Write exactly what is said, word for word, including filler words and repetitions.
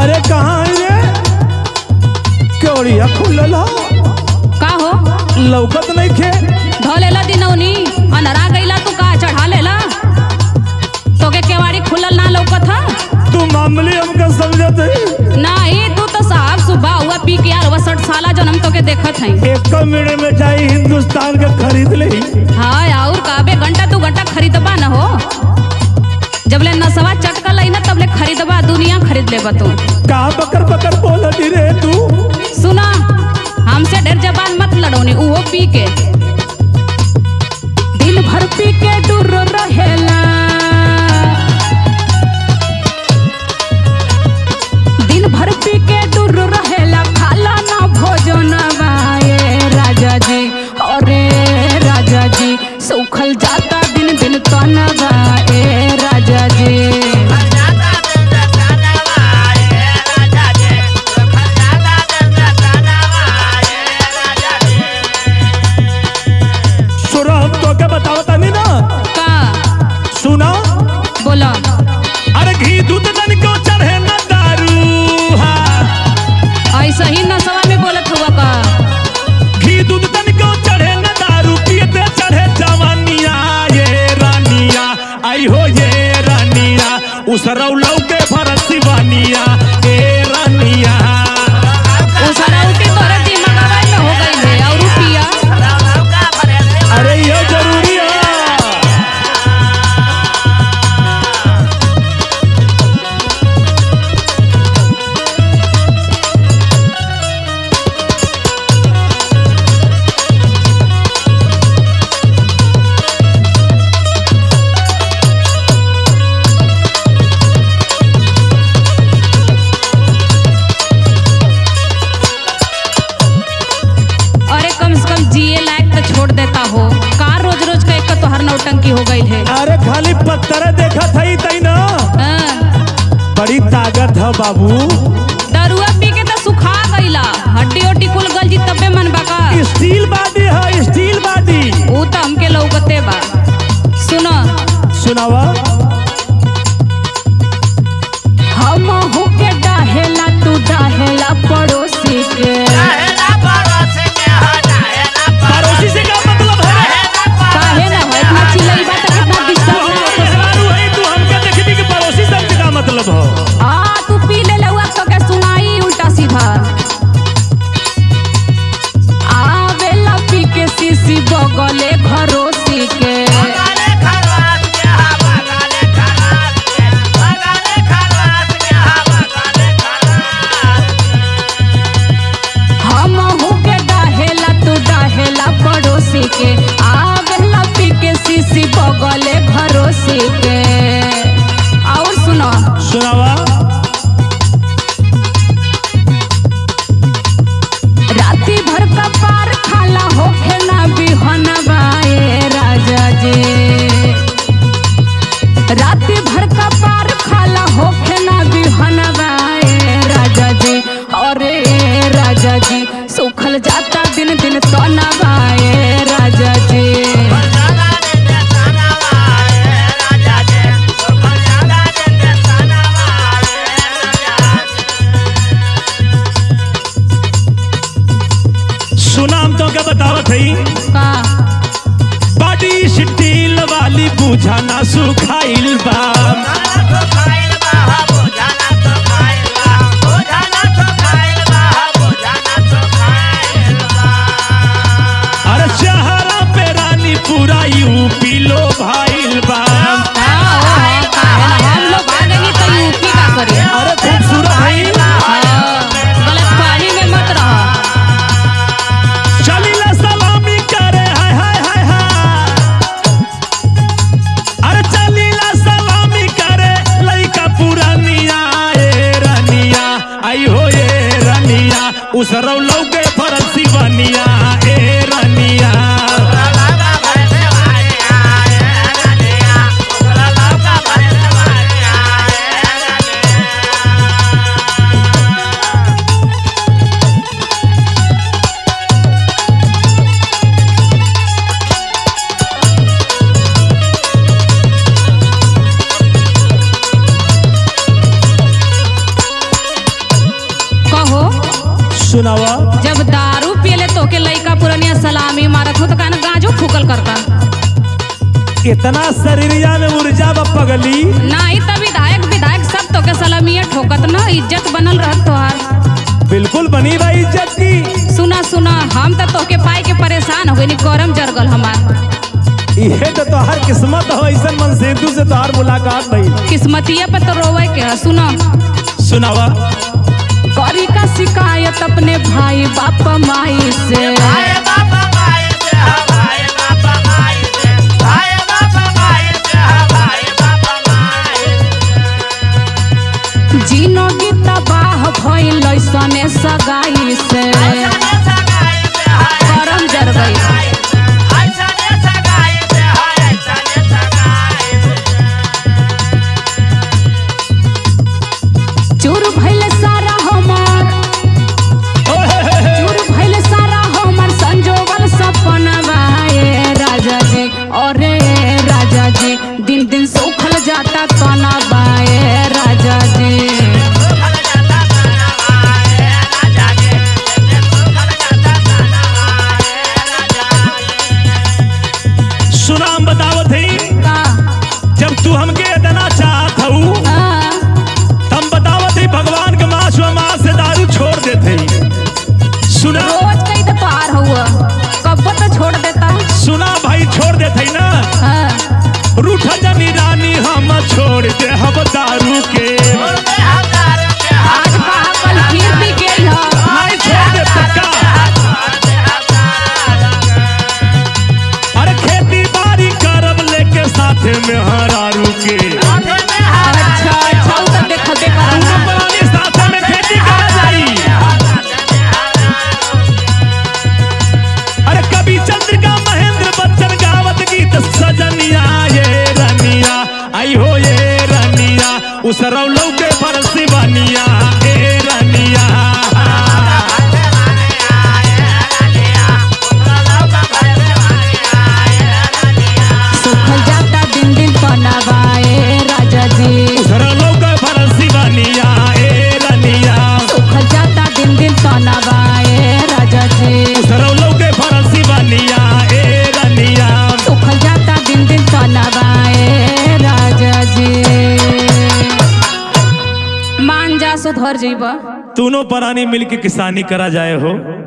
अरे कहाँ है रे? केवड़िया खुलल का हो लौकत नहीं खे। धोलेला दिनौनी अनरा गईला तू का चढ़ा लेला तोके केवाड़ी खुलल ना लौकत हा। तू मामूली हमका समझत है नहीं तू तो साहब सुबह हुआ पी के यार वसठ साला जन्म तोके देखत है। एक मिनट में जाई हिंदुस्तान का खरीद ले। हाँ और काबे घंटा तू घंटा खरीदबा न हो जबले नसवा चटका लई ना तबले खरीदबा दुनिया खरीद लेबा तू। का बकर बकर बोलती रे तू? सुना हमसे डर जबान मत लड़ोनी वो पी के दिन भर पी के दूर रहेला दिन भर पी के दूर रहेला खाला ना भोजन वाए राजा जी अरे राजा जी सूखल जाता दिन दिन तनवा ए राजा जी। सुना बोला अरे घी दूध तन को चढ़े न दारू। हाँ ऐसा ही नसवा में बोलत हुआ का घी दूध तन को चढ़े न दारू पियते चढ़े जवानिया ये रानिया आई हो ये रानिया उस रौलौ के फरसी बानिया ए रानिया उस रौटी तोरे दिमाग में हो गई है और रुपया अरे ये जरूरी है। नौटंकी हो गई है। अरे खाली पत्थर देखा था ही तई ना बड़ी ताकत है बाबू। दरुआ पी के तो सुखा गईला हड्डी उड्डी कुल गल जी तबे मन बाका स्टील बॉडी है स्टील बॉडी वो तो हमके लौकते बा। सुनो सुनावा हम हो के डाहेला तू डाहेला पड़ोसी के पड़ोसी से क्या मतलब है? काहे ना हो इतना चिल्लाई बात कितना डिस्टर्ब है तू हमके देखबी कि पड़ोसी शब्द का मतलब हो। आ तू पी ले लउआ तो के सुनाई उल्टा सीधा आवेला पी के सीसी बगले घरोसी के हम हो के डाहेला तू डाहेला पड़ोसी के आवेला पी के सीसी बगले घरोसी के। और सुनो सुनावा राती भर का पार खाला होखे ना बिहनवा ए राजा जी राती भर का पार खाला होखे ना बिहनवा ए राजा जी अरे राजा जी सूखल जाता दिन दिन तनवा ए राजा जी। सुना हम तो क्या बतावत है का बॉडी स्टील वाली बुझा ना सुखाइल बा अरे शहरा पे रानी पूरा यूपी लो भाइल बा। हम लोग भागेंगे तो यूपी का करें। अरे खूबसूरत है गलत पानी में मत रहो। चलीला सलामी करे हाय हाय हाय हाय अरे चलीला सलामी करे लइका पुरानिया ए रानिया आई हो ए रानिया उस रौलौ के फरसी बनिया ए रानिया सुनावा। जब दारू पियले तो के लइका पुरनिया सलामी मारत हो तो कहना गाजो फूकल करता। इतना शरीरिया में ऊर्जा बा पगली। नहीं तो विधायक विधायक सब तो के सलामिया ठोकत ना, इज्जत बनल रहत तोहार। बिल्कुल बनी भाई इज्जत की। सुना सुना हम तो तोके पाई के परेशान हो गई, करम जरगल हमार। ये तो तोहार किस्मत हो, ऐसा मन सेतु से तोहार मुलाकात भई। किस्मतिया पे तो रोवे के है। सुना सुनावा। करी का शिकायत अपने भाई बाप माई से, जिनगी तबाह भइल ऐसने सगाई से, करम जर गई। चूर भइल सारा हमार, चूर भइल सारा हमार संजोगल सपनवा ए राजा जी। अरे राजा जी दिन दिन सुखल जाता तनवा ए राजा जी। सुना हम बतावत हई, का जब तू हमके इतना चाहत हऊ हाँ, तब बतावत हई भगवान के मास व मास से दारू छोड़ देते ही। सुना रोज कई तो पार हुआ, कब तो छोड़ देता। सुना भाई छोड़ देते ही ना। हाँ, रूठ जनी रानी हम छोड़ दे हम दारू के। आज कहा कल फिर भी गई है। नहीं छोड़ दे पक्का। अरे खेती बाड़ी करब लेके साथे में हरारू के। अच्छा अच्छा उ तो देखते करूंगा। अपनी साथे में खेती करा जाई। अरे कभी चंद्रिका महेंद्र बच्चन गावत गीत सजनिया ये रनिया आई हो ये रनिया उस रौलौ के परसी बनिया ए रनिया। सुखल जाता दिन दिन पनावा ए राजा जी। उस रौलौ के परसी बनिया ए रनिया। सुखल जाता दिन दिन पनावा ए राजा जी। उस रौलौ के परसी बनिया ए रनिया। सुखल जाता दिन दिन पनावा ए राजा जी। मान जा सुधर जीवा। दोनों प्राणी मिलके किसानी करा जाए हो।